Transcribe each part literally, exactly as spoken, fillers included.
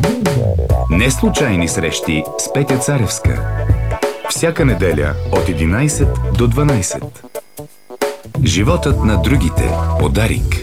Неслучайни срещи с Петя Царевска. Всяка неделя от единайсет до дванайсет. Животът на другите. Подарик.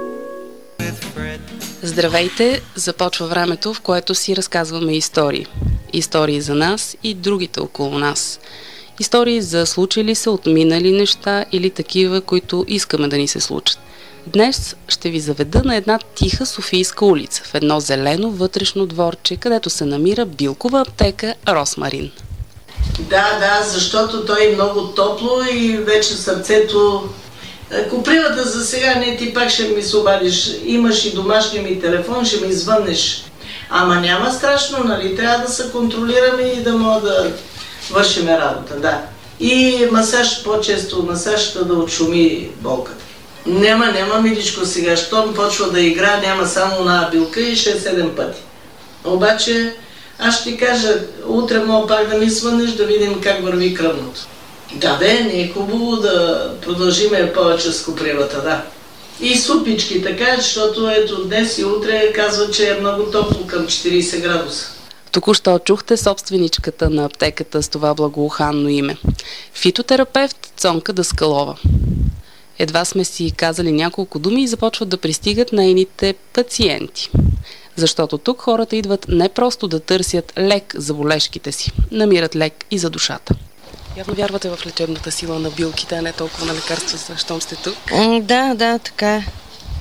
Здравейте! Започва времето, в което си разказваме истории. Истории за нас и другите около нас. Истории за случили се отминали неща или такива, които искаме да ни се случат. Днес ще ви заведа на една тиха софийска улица, в едно зелено вътрешно дворче, където се намира билкова аптека Росмарин. Да, да, защото той е много топло и вече сърцето... Копривата за сега не, ти пак ще ми се обадиш. Имаш и домашния ми телефон, ще ми звъннеш. Ама няма страшно, нали? Трябва да се контролираме и да мога да вършиме работа, да. И масаж, по-често масажата да отшуми болката. Няма, няма, миличко, сега. Щом почва да игра, няма само на билка и шест-седем пъти. Обаче, аз ще ти кажа, утре мога пак да ми свънеш, да видим как върви кръвното. Да, бе, не е хубаво да продължиме повече с копривата, да. И супички, така, защото ето днес и утре казва, че е много топло, към четирийсет градуса. Току-що чухте собственичката на аптеката с това благоуханно име. Фитотерапевт Цонка Даскалова. Едва сме си казали няколко думи и започват да пристигат нейните пациенти. Защото тук хората идват не просто да търсят лек за болешките си, намират лек и за душата. Явно вярвате в лечебната сила на билките, а не толкова на лекарства, щом сте тук? Да, да, така е.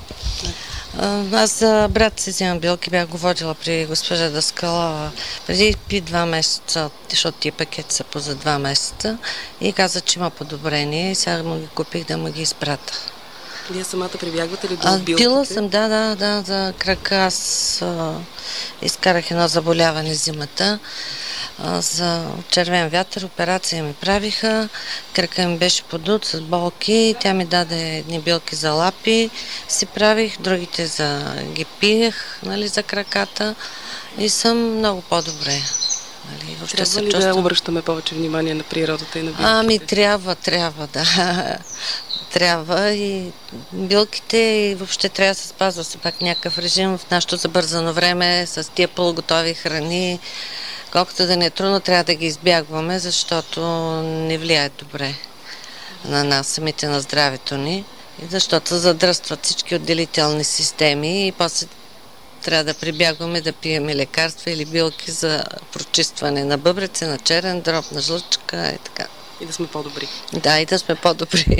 Аз за брат си взимам билки, бях го водила при госпожа Даскалова преди пи два месеца, защото тия пакети са по за два месеца и каза, че има подобрение и сега му ги купих да му ги изпрата. Вие самата прибягвате ли до а, билките? Пила съм, да, да, да, за крака. Аз а, изкарах едно заболяване зимата. За червен вятър операция ми правиха, крака ми беше подут с болки, тя ми даде едни билки за лапи, си правих, другите за ги пиех, нали, за краката и съм много по-добре. Нали, трябва ли чувствам... да обръщаме повече внимание на природата и на билките? Ами трябва, трябва, да. Трябва и билките и въобще трябва да се спазва все пак някакъв режим в нашето забързано време с тия полуготови храни. Колкото да не е трудно, трябва да ги избягваме, защото не влияят добре на нас, самите на здравето ни, защото задръстват всички отделителни системи и после трябва да прибягваме да пием лекарства или билки за прочистване на бъбреци, на черен дроб, на жлъчка и така. И да сме по-добри. Да, и да сме по-добри.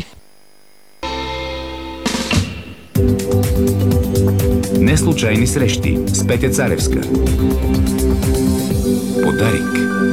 Неслучайни срещи с Петя Царевска. Подарик.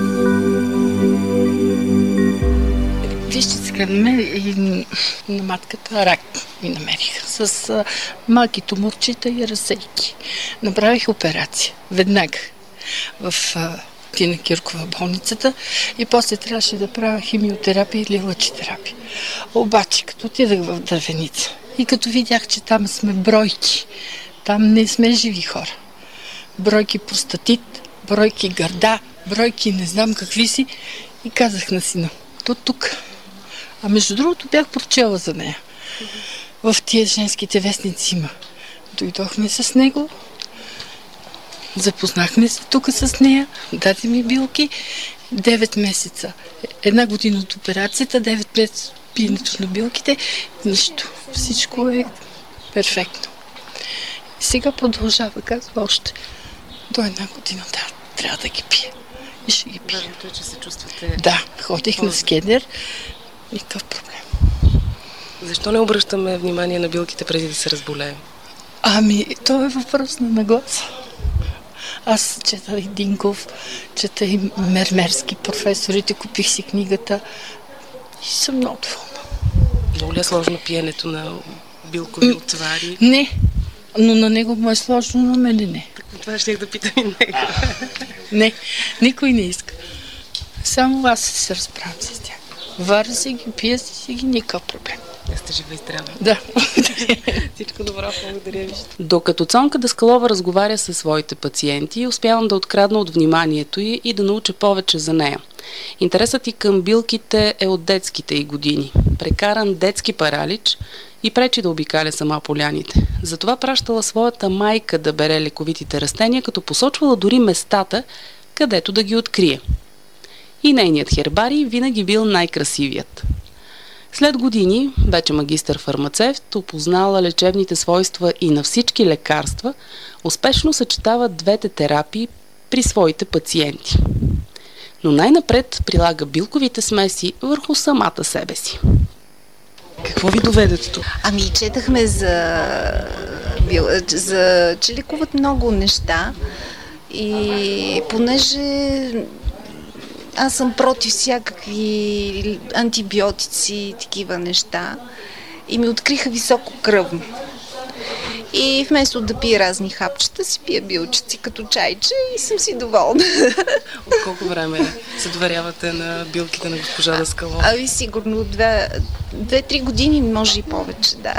Вижте сега, на матката рак ми намериха с а, малки туморчета и разсейки. Направих операция веднага в а, Тина Киркова болницата и после трябваше да правя химиотерапия или лъчетерапия. Обаче, като отидах в Дървеница и като видях, че там сме бройки, там не сме живи хора. Бройки простатит, бройки гърда, бройки не знам какви си и казах на сина, то тук. А между другото бях прочела за нея. В тия женските вестници има. Дойдохме с него, запознахме се тук с нея, даде ми билки, девет месеца. Една година от операцията, девет месеца пиенето на билките, нищо. Всичко е перфектно. И сега продължава, казва още. До една година да, трябва да ги пие. И ще ги пие. Важното е, че се чувствате... Да, ходих на скенер. Никакъв проблем. Защо не обръщаме внимание на билките преди да се разболеем? Ами, то е въпрос на нагласа. Аз чета и Динков, чета и Мермерски, професорите, купих си книгата и съм много доволна. Много ли е сложно пиенето на билкови отвари? Не, но на него му е сложно, на мене не. Това ще да питам и него. Не, никой не иска. Само аз се разправям с тях. Варя си ги, пия си ги, никакъв проблем. Я сте жива и здраве. Да. Всичко добро, благодаря ви. Докато Цонка Даскалова разговаря със своите пациенти, успявам да открадна от вниманието й и да науча повече за нея. Интересът й към билките е от детските й години. Прекаран детски паралич и пречи да обикаля сама поляните. Затова пращала своята майка да бере лековитите растения, като посочвала дори местата, където да ги открие. И нейният хербарий винаги бил най-красивият. След години, вече магистър-фармацевт, опознала лечебните свойства и на всички лекарства, успешно съчетава двете терапии при своите пациенти. Но най-напред прилага билковите смеси върху самата себе си. Какво ви доведе тук? Ами, четахме за, за че лекуват много неща и понеже аз съм против всякакви антибиотици и такива неща и ми откриха високо кръвно. И вместо да пия разни хапчета, си пия билчици като чайче и съм си доволна. От колко време се доверявате на билките на госпожа Даскалова? Ами сигурно две-три години, може и повече, да.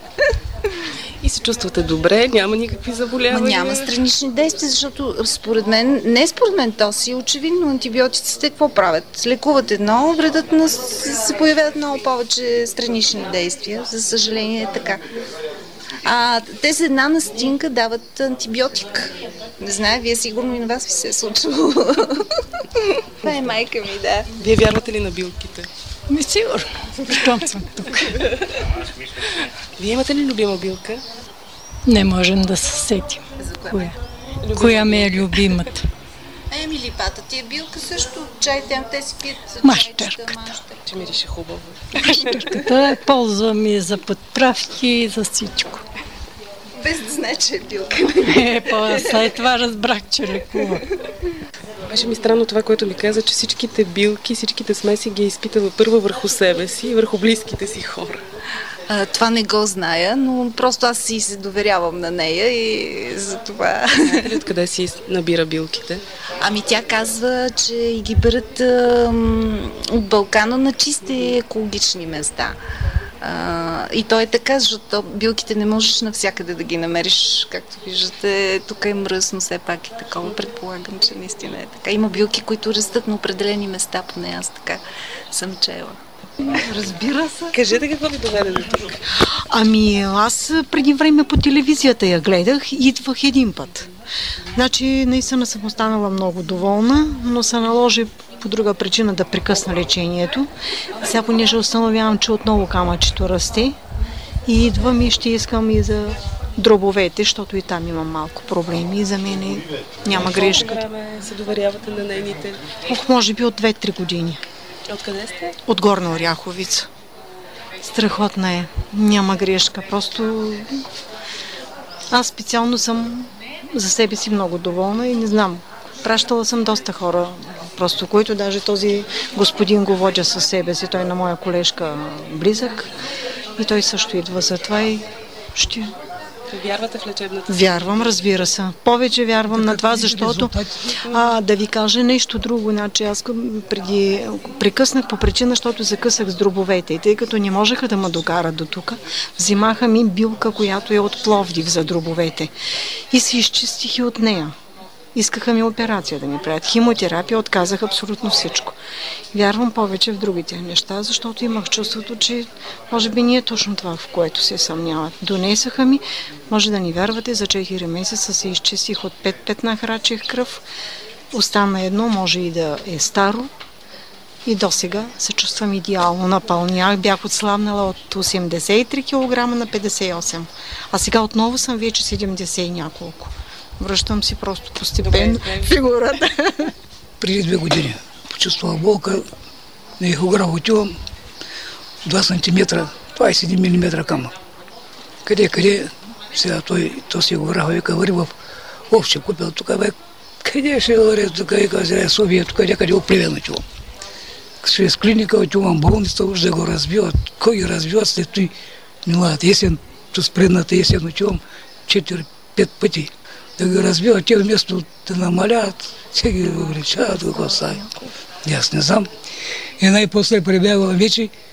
И се чувствате добре, няма никакви заболявания? Ма няма странични действия, защото според мен, не според мен, то си очевидно антибиотиците какво правят? Лекуват едно, вредът на се появяват много повече странични действия, за съжаление е така. А те за една настинка дават антибиотик. Не знае, вие сигурно и на вас ви се е случвало. Това е майка ми, да. Вие вярвате ли на билките? Ми сигурно, щом съм тук. Вие имате ли любима билка? Не можем да се сетим. Коя? Коя ми е любимата? Еми, липата ти е билка също. Чайте, те си пият за Мащерката. Че мирише хубаво. Мащерката ползвам и за подправки и за всичко. Без да знае, че е билка. Е, след това разбрах, че лекува. Беше ми странно това, което ми каза, че всичките билки, всичките смеси ги изпитава първо върху себе си и върху близките си хора. А, това не го зная, но просто аз си се доверявам на нея и за това... Знаете ли откъде си набира билките? Ами тя казва, че и ги берат ам, от Балкана на чисти екологични места. А, и то е така, защото билките не можеш навсякъде да ги намериш. Както виждате, тук е мръсно, все пак и такова. Предполагам, че наистина е така. Има билки, които растат на определени места, поне аз така съм чела. Разбира се. Кажете какво ви доведе до тук. Ами аз преди време по телевизията я гледах и идвах един път. Значи наистина съм останала много доволна, но се наложи по друга причина да прекъсна лечението. Сега понеже установявам, че отново камъчето расте и идвам и ще искам и за дробовете, защото и там имам малко проблеми и за мен няма грешка. Колко време се доверявате на нейните? Ох, може би от две-три години. Откъде сте? От Горна Оряховица. Страхотна е. Няма грешка. Просто аз специално съм за себе си много доволна и не знам. Пращала съм доста хора, просто които даже този господин го водя със себе си. Той е на моя колежка близък и той също идва за това и ще... Вярвате в лечебната? Вярвам, разбира се. Повече вярвам на това, защото а, да ви кажа нещо друго. Значи аз преди прекъснах по причина, защото закъсах с дробовете. И тъй като не можеха да ме докарат до тук, взимаха ми билка, която е от Пловдив за дробовете. И се изчистих и от нея. Искаха ми операция да ми правят. Химотерапия, отказах абсолютно всичко. Вярвам повече в другите неща, защото имах чувството, че може би не е точно това, в което се съмняват. Донесаха ми, може да ни вярвате, за четири месеца се изчистих от пет петна храчих кръв. Остана едно, може и да е старо. И до сега се чувствам идеално напълнях. Бях отслабнала от осемдесет и три килограма на петдесет и осем. А сега отново съм вече седемдесет и няколко. Връщам си просто постепенно фигурата. Преди две години почувствах болка, на ехограф отивам два сантиметра, двадесет и един милиметра камък. Къде, къде? Сега той, този ехограф века вари в овче купил тук, бе, къде ще вари тук, века, София, къде, къде опривен отивам. Чрез клиника отивам болница, уж да го разбиват. Кой ги разбиват, след той миналата есен, с предната есен отивам четири-пет пъти. Да ги разбиват, те вместо да намаляват, те ги увеличават, какво става. Аз не знам. И най-после прибягвам вече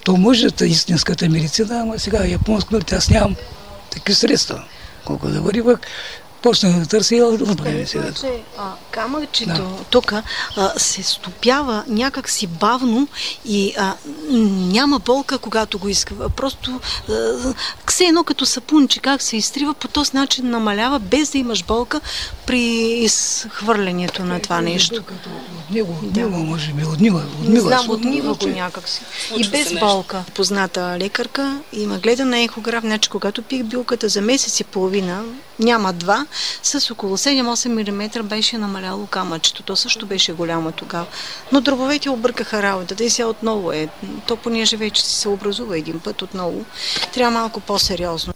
То може да истинската медицина, ама сега японската, аз нямам такива средства. Колко да бъде пък, почнах да търся и разбрали сега. Камъчето Да. тук се стопява някак си бавно и а, няма болка, когато го иска. Просто а, все едно като сапунче, как се изтрива, по този начин намалява, без да имаш болка при изхвърлянето на това нещо. Като от него отнива, Да. може би отнива. Не отнива знам, защото отнива го че- някак си. И Случва без се нещо. болка. Позната лекарка има гледа на ехограф, значи когато пих билката за месец и половина, няма два, с около седем-осем милиметра беше намаляло камъчето. То също беше голямо тогава. Но дробовете объркаха работата и сега отново е. То понеже вече се образува един път отново, трябва малко по-сериозно.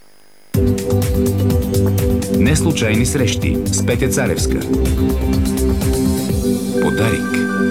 Неслучайни срещи с Петя Царевска. Подарик.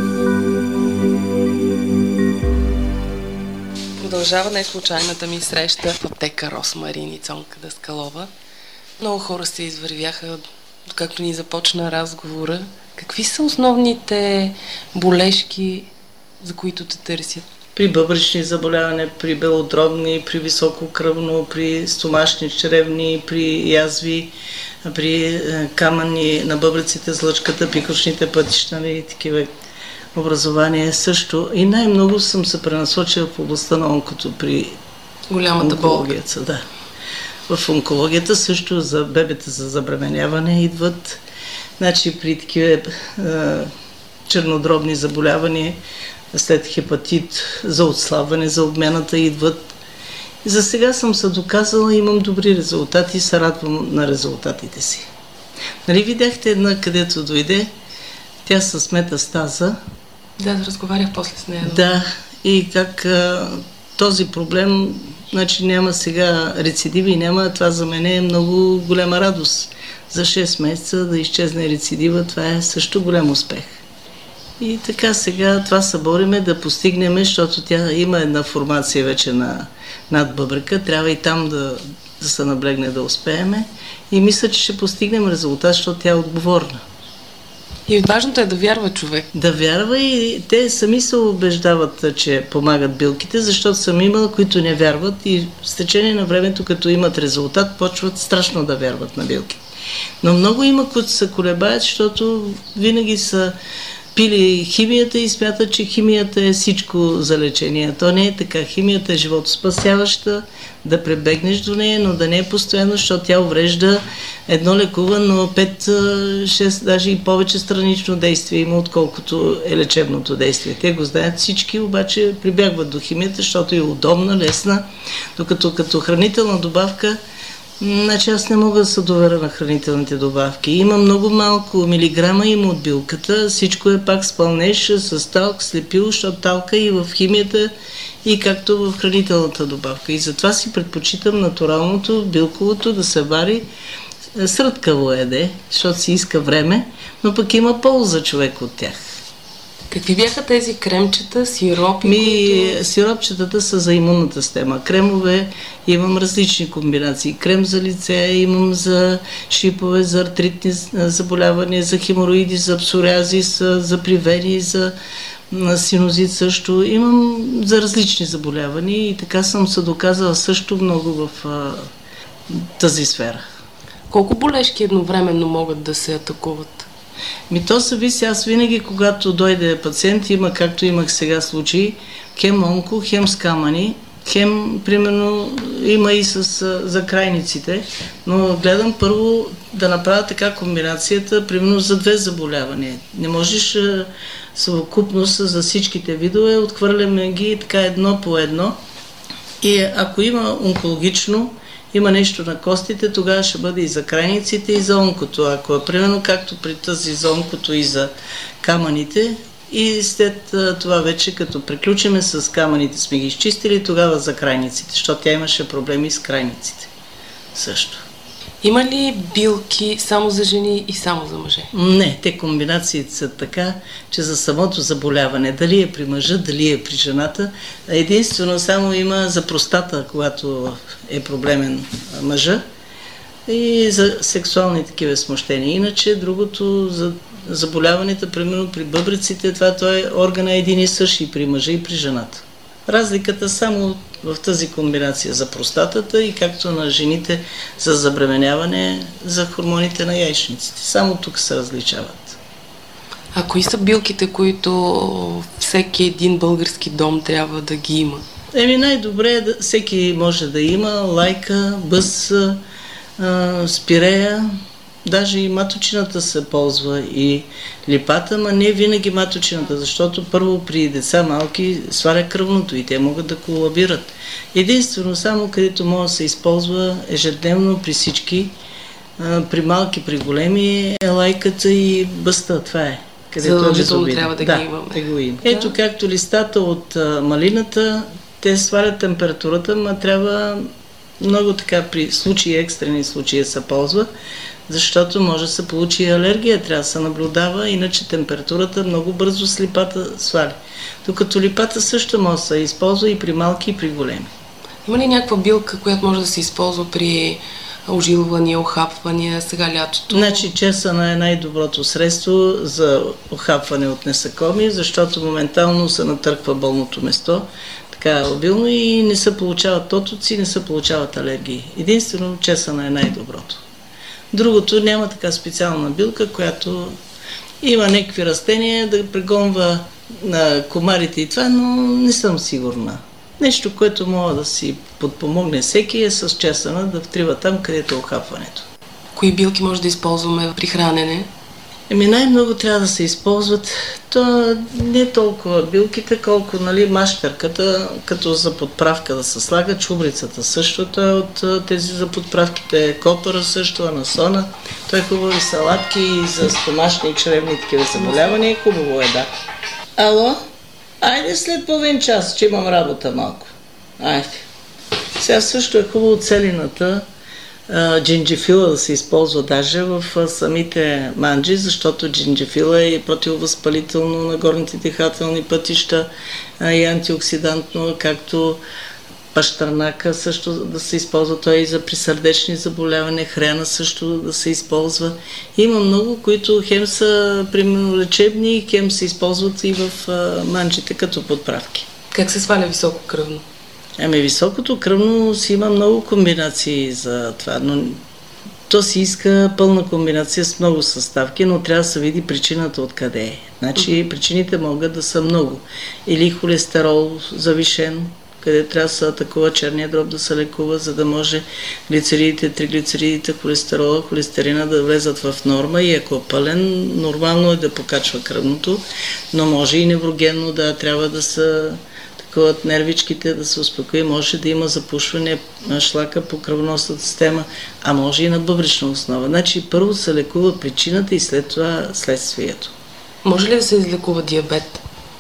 Продължава неслучайната ми среща в аптека Росмарин и Цонка Даскалова. Много хора се извървяха, както ни започна разговора. Какви са основните болешки, за които те търсят? При бъбречни заболявания, при белодробни, при висококръвно, при стомашни, чревни, при язви, при е, камъни на бъбреците, злъчката, пикочните пътища, нали, такива образования също. И най-много съм се пренасочила в областта на онкото при Голямата болка. онкологията. Да. В онкологията също за бебета за забременяване идват. Значи при такива е, чернодробни заболявания, след хепатит, за отслабване, за обмената идват. И за сега съм се доказала, имам добри резултати и се радвам на резултатите си. Нали видяхте една, където дойде, тя с метастаза. Да, разговарях после с нея. Да, и как а, този проблем, значи няма сега рецидиви, няма, това за мен е много голяма радост. За шест месеца да изчезне рецидива, това е също голям успех. И така сега това се бориме да постигнем, защото тя има една формация вече на надбъбрека, трябва и там да, да се наблегне да успееме. И мисля, че ще постигнем резултат, защото тя е отговорна. И важното е да вярва човек. Да вярва и те сами се убеждават, че помагат билките, защото съм имала, които не вярват и с течение на времето, като имат резултат, почват страшно да вярват на билки. Но много има, които се колебаят, защото винаги са пили химията и смятат, че химията е всичко за лечение. То не е така. Химията е животоспасяваща, да пребегнеш до нея, но да не е постоянно, защото тя уврежда едно лекувано пет шест, даже и повече странично действие има, отколкото е лечебното действие. Те го знаят всички, обаче прибягват до химията, защото е удобна, лесна, докато като хранителна добавка, значи аз не мога да се доверя на хранителните добавки. Има много малко милиграма има от билката, всичко е пак с пълнеж, с талк, слепило, защото талка и в химията, и както в хранителната добавка. И затова си предпочитам натуралното, билковото да се вари сръдкаво еде, защото си иска време, но пък има полза човек от тях. Какви бяха тези кремчета, сиропи? Ми, които... сиропчетата са за имунната система. Кремове имам различни комбинации. Крем за лице, имам за шипове, за артритни заболявания, за хемороиди, за псориазис, за привени, за синузит също. Имам за различни заболявания и така съм се доказала също много в а, тази сфера. Колко болешки едновременно могат да се атакуват? Ми то зависи, аз винаги, когато дойде пациент, има, както имах сега случаи, хем онко, хем с камъни, хем, примерно, има и с за крайниците, но гледам първо да направя така комбинацията, примерно за две заболявания. Не можеш съвкупност за всичките видове, отхвърляме ги така едно по едно и ако има онкологично, има нещо на костите, тогава ще бъде и за крайниците, и за онкото. Ако е примерно както при тази за онкото и за камъните, и след това вече, като приключиме с камъните, сме ги изчистили, тогава за крайниците, защото тя имаше проблеми с крайниците също. Има ли билки само за жени и само за мъже? Не, те комбинациите са така, че за самото заболяване, дали е при мъжа, дали е при жената, единствено само има за простата, когато е проблемен мъжа, и за сексуални такива смущения. Иначе другото за заболяването, примерно при бъбреците, това той е органа един и същи и при мъжа и при жената. Разликата само в тази комбинация за простатата и както на жените за забременяване за хормоните на яйчниците. Само тук се различават. А кои са билките, които всеки един български дом трябва да ги има? Еми най-добре е да всеки може да има лайка, бъс, а, спирея, даже и маточината се ползва и липата, но не винаги маточината, защото първо при деца малки сваля кръвното и те могат да колабират. Единствено само където може да се използва ежедневно при всички, а, при малки, при големи е лайката и бъста, това е. Задължително трябва да, да ги имаме. Да го има. Ето както листата от а, малината, те свалят температурата, но трябва много така при случаи, екстрени случаи се ползва, защото може да се получи алергия, трябва да се наблюдава, иначе температурата много бързо с липата сваля. Докато липата също може да се използва и при малки, и при големи. Има ли някаква билка, която може да се използва при ожилвания, охапвания, сега лятото? Значи чесъна е най-доброто средство за охапване от насекоми, защото моментално се натърква болното место, така обилно и не се получават тотоци, не се получават алергии. Единствено чесъна е най-доброто. Другото няма така специална билка, която има някакви растения да прегонва на комарите и това, но не съм сигурна. Нещо, което мога да си подпомогне всеки е с чесъна да втрива там, където е охапването. Кои билки може да използваме при хранене? Еми най-много трябва да се използват, то не толкова билките, колко нали, мащерката, като за подправка да се слага, чубрицата също, той е от тези за подправките, копъра също, анасона, той е хубаво и салатки и за стомашни и чревни такива заболявания, хубаво е, да. Ало? Айде след половин час, че имам работа малко. Айде. Сега също е хубаво целината, джинджифила да се използва даже в самите манджи, защото джинджифила е противовъзпалително на горните дихателни пътища и антиоксидантно, както пащърнака също да се използва, той и за присърдечни заболявания, хрена също да се използва. Има много, които хем са примерно лечебни, хем се използват и в манджите като подправки. Как се сваля високо кръвно? Ами високото кръвно си има много комбинации за това, но то си иска пълна комбинация с много съставки, но трябва да се види причината откъде е. Значи причините могат да са много. Или холестерол завишен, къде трябва да се атакува черния дроб да се лекува, за да може глицеридите, триглицеридите, холестерола, холестерина да влезат в норма и ако е пълен, нормално е да покачва кръвното, но може и неврогенно да трябва да се от нервичките да се успокои, може да има запушване на шлака по кръвоносната система, а може и на бъбречна основа. Значи първо се лекува причината и след това следствието. Може ли да се излекува диабет?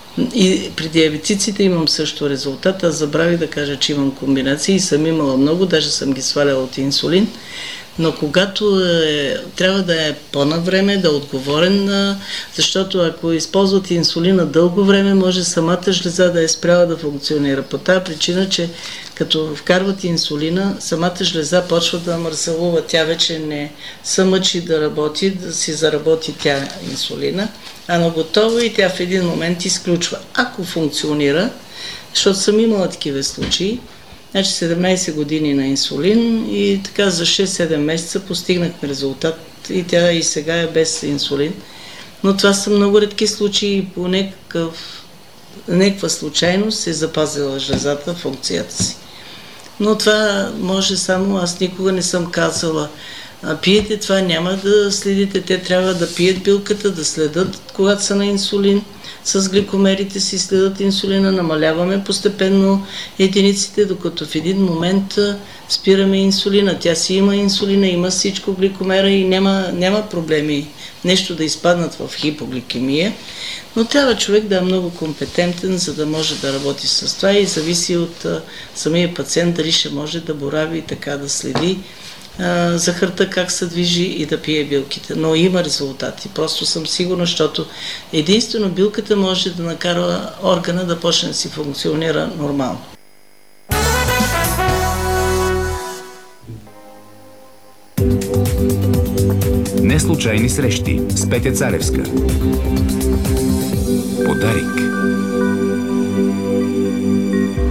И при диабетиците имам също резултат. Аз забравих да кажа, че имам комбинации и съм имала много, даже съм ги сваляла от инсулин. Но когато е, трябва да е по-навреме, да е отговорен, защото ако използвате инсулина дълго време, може самата жлеза да е спряла да функционира. По тази причина, че като вкарвате инсулина, самата жлеза почва да мърселува. Тя вече не се мъчи да работи, да си заработи тя инсулина, а на готово и тя в един момент изключва. Ако функционира, защото съм имала такива случаи, значи седемнайсет години на инсулин и така за шест-седем месеца постигнахме резултат и тя и сега е без инсулин. Но това са много редки случаи и по някакъв, някаква случайност е запазила жлезата функцията си. Но това може само, аз никога не съм казала, пиете това, няма да следите, те трябва да пият билката, да следят когато са на инсулин, с гликомерите си следят инсулина, намаляваме постепенно единиците, докато в един момент спираме инсулина. Тя си има инсулина, има всичко гликомера и няма, няма проблеми нещо да изпаднат в хипогликемия, но трябва човек да е много компетентен, за да може да работи с това и зависи от а, самия пациент дали ще може да борави и така да следи захарта как се движи и да пие билките. Но има резултати. Просто съм сигурна, защото единствено билката може да накара органа да почне да си функционира нормално. Неслучайни срещи с Петя Царевска. Подарик.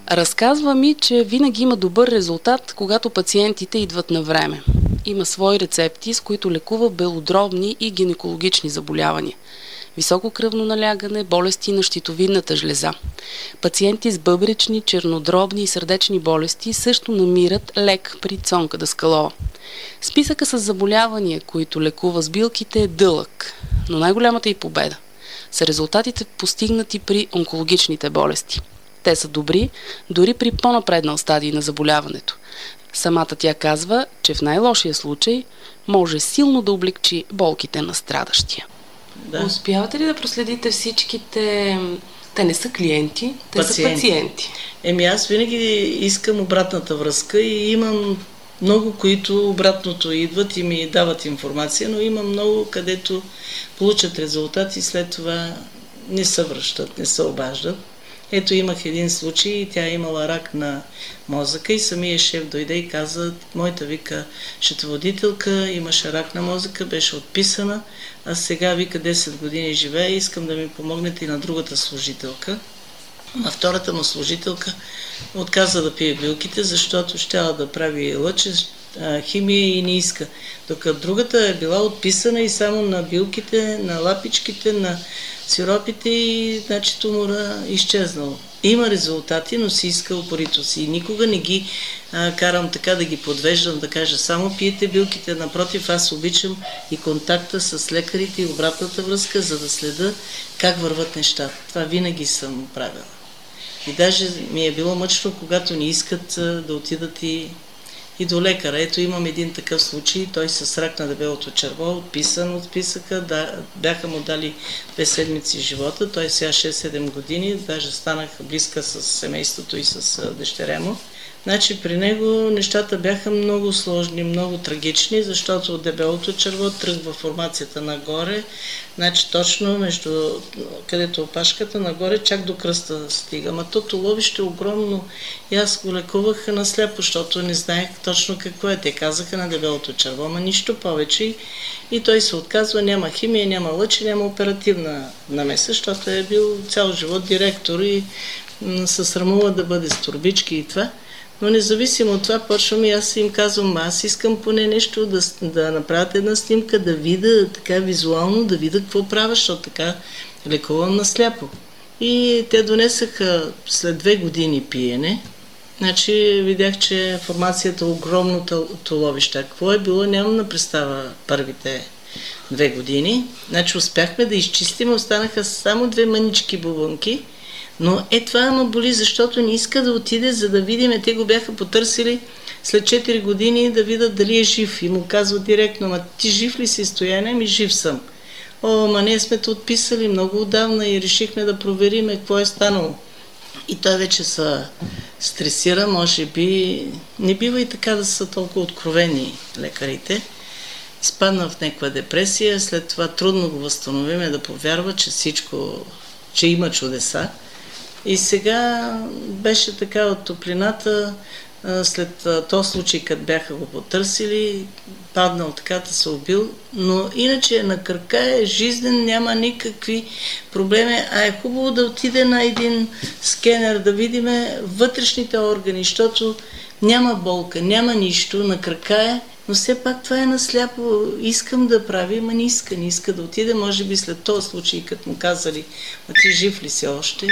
Разказва ми, че винаги има добър резултат, когато пациентите идват на време. Има свои рецепти, с които лекува белодробни и гинекологични заболявания. Високо кръвно налягане, болести на щитовидната жлеза. Пациенти с бъбречни, чернодробни и сърдечни болести също намират лек при Цонка Даскалова. Списъка с заболявания, които лекува с билките, е дълъг, но най-голямата й победа са резултатите постигнати при онкологичните болести. Те са добри, дори при по-напреднал стадий на заболяването. Самата тя казва, че в най-лошия случай може силно да облегчи болките на страдащия. Да. Успявате ли да проследите всичките... Те не са клиенти, те пациенти. са пациенти. Еми аз винаги искам обратната връзка и имам много, които обратното идват и ми дават информация, но има много, където получат резултати и след това не се връщат, не се обаждат. Ето имах един случай и тя е имала рак на мозъка и самия шеф дойде и каза, моята вика счетоводителка имаше рак на мозъка, беше отписана, а сега вика десет години живее и искам да ми помогнете и на другата служителка. А втората му служителка отказа да пие билките, защото щяла да прави лъче, химия и не иска. Докато другата е била отписана и само на билките, на лапичките, на сиропите и значи тумора изчезнал. Има резултати, но си иска упорито си. И никога не ги а, карам така да ги подвеждам, да кажа само пиете билките. Напротив, аз обичам и контакта с лекарите и обратната връзка, за да следа как върват нещата. Това винаги съм правила. И даже ми е било мъчно, когато не искат а, да отидат и и до лекара. Ето имам един такъв случай, той с рак на дебелото черво, отписан от списъка, да, бяха му дали две седмици живота, той сега шест-седем години, даже станах близка с семейството и с дъщеря му. Значи при него нещата бяха много сложни, много трагични, защото от дебелото черво тръгва формацията нагоре, значи точно между където опашката нагоре, чак до кръста стига. Ма то туловище е огромно и аз го лекувах на сляпо, защото не знаех точно какво е. Те казаха на дебелото черво, ма нищо повече. И той се отказва, няма химия, няма лъче, няма оперативна намеса, защото е бил цял живот директор и се срамува да бъде с турбички и това. Но независимо от това, почвам и аз им казвам, аз искам поне нещо да, да направят една снимка, да видя така визуално, да видя какво правя, защото така лекувам на сляпо. И те донесаха след две години пиене. Значи видях, че формацията е огромно туловище. Какво е било, нямам на представа първите две години. Значи успяхме да изчистим, останаха само две мънички бубонки. Но е това ма боли, защото не иска да отиде, за да видим. Те го бяха потърсили след четири години да видят дали е жив. И му казва директно, ма ти жив ли си, Стояне? Ми жив съм. О, ма ние сме те отписали много отдавна и решихме да провериме какво е станало. И той вече се стресира, може би. Не бива и така да са толкова откровени лекарите. Изпадна в някаква депресия, след това трудно го възстановиме да повярва, че всичко, че има чудеса. И сега беше така от топлината, след този случай, като бяха го потърсили, паднал така да се убил, но иначе на крака е жизнен, няма никакви проблеми, а е хубаво да отиде на един скенер, да видиме вътрешните органи, защото няма болка, няма нищо, на крака е, но все пак това е насляпо. Искам да прави, ама не иска, не иска да отиде, може би след този случай, като му казали, а ти жив ли си още?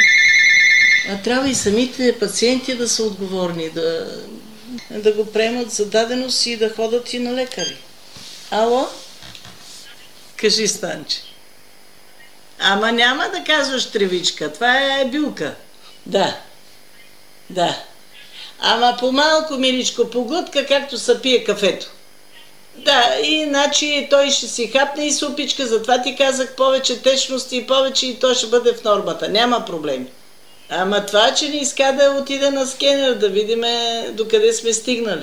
А трябва и самите пациенти да са отговорни, да, да го приемат за даденост и да ходят и на лекари. Ало? Кажи, Станче. Ама няма да казваш тревичка, това е билка. Да, да. Ама по-малко, миличко, по глътка, както се пие кафето. Да, иначе той ще си хапне и супичка, затова ти казах повече течности и повече и то ще бъде в нормата. Няма проблеми. Ама това, че не иска да отиде на скенер, да видим докъде сме стигнали.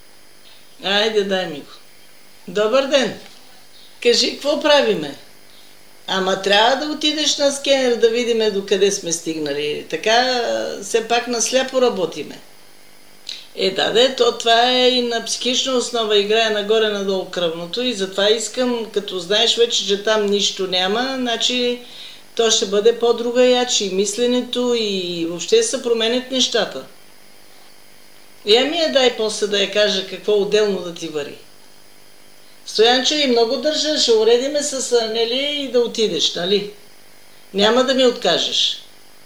Айде, дай ми го. Добър ден. Кажи, какво правиме? Ама трябва да отидеш на скенер, да видим докъде сме стигнали. Така все пак на сляпо работиме. Е, да, де, то това е и на психична основа, играе нагоре-надолу кръвното и затова искам, като знаеш вече, че там нищо няма, значи то ще бъде по-друга яче и мисленето и въобще се променят нещата. И ами я дай после да я кажа какво отделно да ти вари. Стоянче, и много държа, ще уредиме с Анели и да отидеш, нали? Няма да ми откажеш.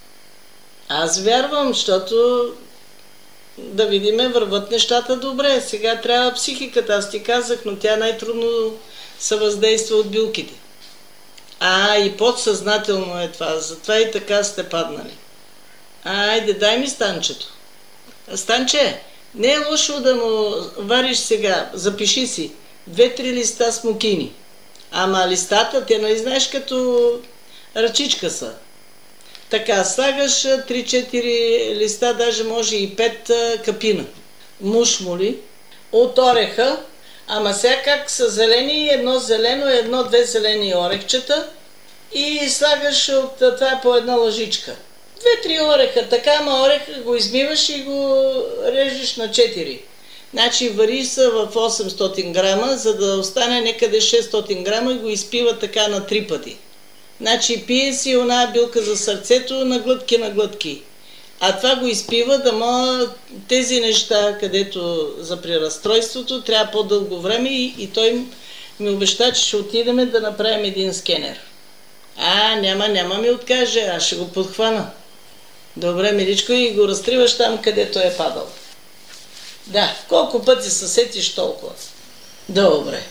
Аз вярвам, защото да видиме, върват нещата добре. Сега трябва психиката, аз ти казах, но тя най-трудно се въздейства от билките. А, и подсъзнателно е това, затова и така сте паднали. Айде, дай ми Станчето. Станче, не е лошо да му вариш сега, запиши си, две-три листа смокини. Ама листата, те нали знаеш като ръчичка са. Така, слагаш три-четири листа, даже може и пет капина. Мушмули от ореха, ама сега как са зелени, едно зелено, едно-две зелени орехчета и слагаш от това по една лъжичка. Две-три ореха, така, ама ореха го измиваш и го режеш на четири. Значи вари са в осемстотин грама, за да остане некъде шестстотин грама и го изпива така на три пъти. Значи пие си оная билка за сърцето на глътки на глътки. А това го изпива да ма тези неща, където за преразстройството трябва по-дълго време и, и той ми обеща, че ще отидем да направим един скенер. А, няма, няма ми откаже, аз ще го подхвана. Добре, миличко, и го разтриваш там, където е падал. Да, колко пъти се сетиш толкова. Добре.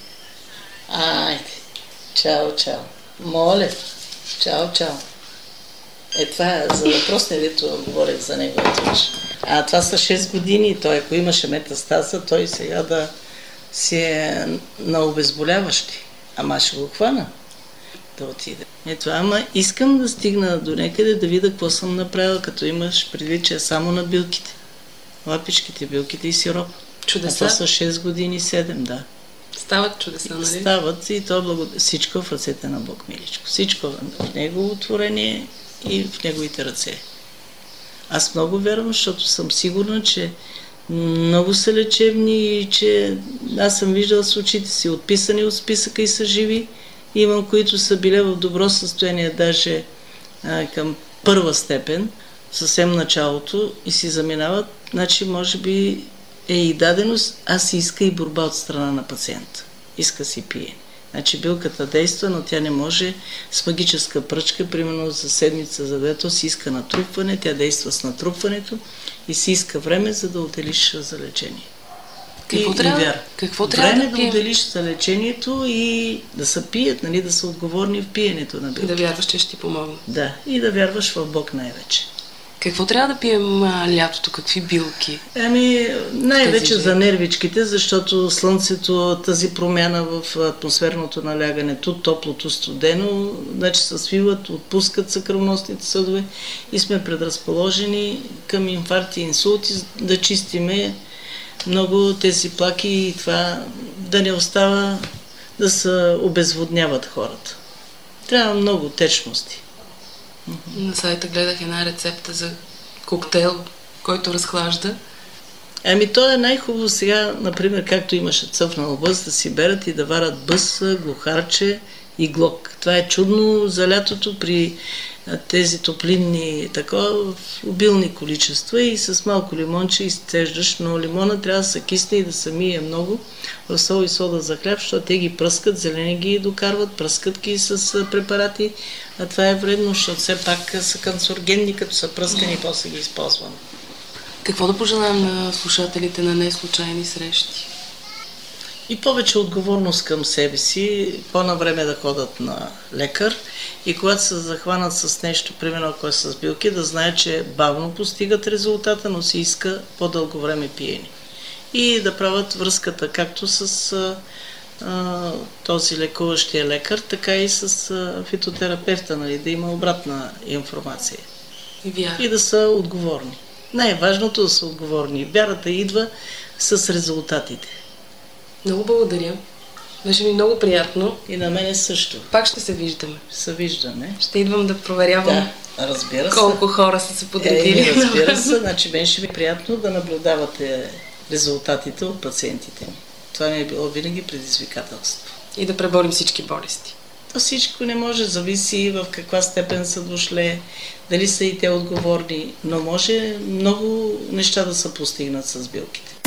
Айде. Чао, чао. Моля. Чао, чао. Е, това е за въпрос, не дето говорих за него. А това са шест години. Той, ако имаше метастаза, той сега да си е на обезболяващи. Ама ще го хвана да отиде. Ето, ама искам да стигна до някъде да видя какво съм направила, като имаш предвид, че е само на билките. Лапичките, билките и сироп. Чудеса. А това са шест години, седем, да. Стават чудеса, нали? Стават и то благо... всичко в ръцете на Бог, миличко. Всичко в Негово творение и в Неговите ръце. Аз много вярвам, защото съм сигурна, че много са лечебни и че аз съм виждала с очите си отписани от списъка и са живи. Имам, които са били в добро състояние, даже а, към първа степен, съвсем началото и си заминават. Значи, може би е и даденост, аз иска и борба от страна на пациента. Иска си пие. Значи билката действа, но тя не може с магическа пръчка, примерно за седмица, за две, си иска натрупване, тя действа с натрупването и си иска време, за да отделиш за лечение. Какво и, трябва, и вяра. какво трябва време да, да, да отделиш за лечението и да се пият, нали, да са отговорни в пиенето на билки. Да вярваш, че ще ти помогне. Да, и да вярваш в Бог най-вече. Какво трябва да пием а, лятото? Какви билки? Ами, най-вече за нервичките, защото слънцето, тази промяна в атмосферното налягането, топлото, студено, значи се свиват, отпускат се кръвоносните съдове и сме предразположени към инфаркти и инсулти, да чистиме много тези плаки и това да не остава да се обезводняват хората. Трябва много течности. На сайта гледах една рецепта за коктейл, който разхлажда. Ами то е най-хубаво сега, например, както имаше цъфнал бъз, да си берат и да варят бъз, глухарче и глок. Това е чудно за лятото при тези топлинни такова в обилни количества и с малко лимонче изцеждаш, но лимона трябва да се кисне и да се мие много в сол и сода за хляб, защото те ги пръскат, зелени ги докарват, пръскат ги с препарати, а това е вредно, защото все пак са канцерогенни, като са пръскани и после ги използваме. Какво да пожелаем на слушателите на неслучайни срещи? И повече отговорност към себе си, по-навреме да ходят на лекар и когато се захванат с нещо, примерно ако е с билки, да знаят, че бавно постигат резултата, но се иска по-дълго време пиени. И да правят връзката както с а, този лекуващия лекар, така и с а, фитотерапевта, нали, да има обратна информация. Вяра. И да са отговорни. Най-важното да са отговорни. Вярата идва с резултатите. Много благодаря. Беше ми много приятно. И на мене също. Пак ще се виждаме. Се виждаме. Ще идвам да проверявам да, разбира се. Колко хора са се подредили. Е, разбира се, значи беше ми приятно да наблюдавате резултатите от пациентите ми. Това ми е било винаги предизвикателство. И да преборим всички болести. пък всичко не може, зависи в каква степен са дошле, дали са и те отговорни, но може много неща да се постигнат с билките.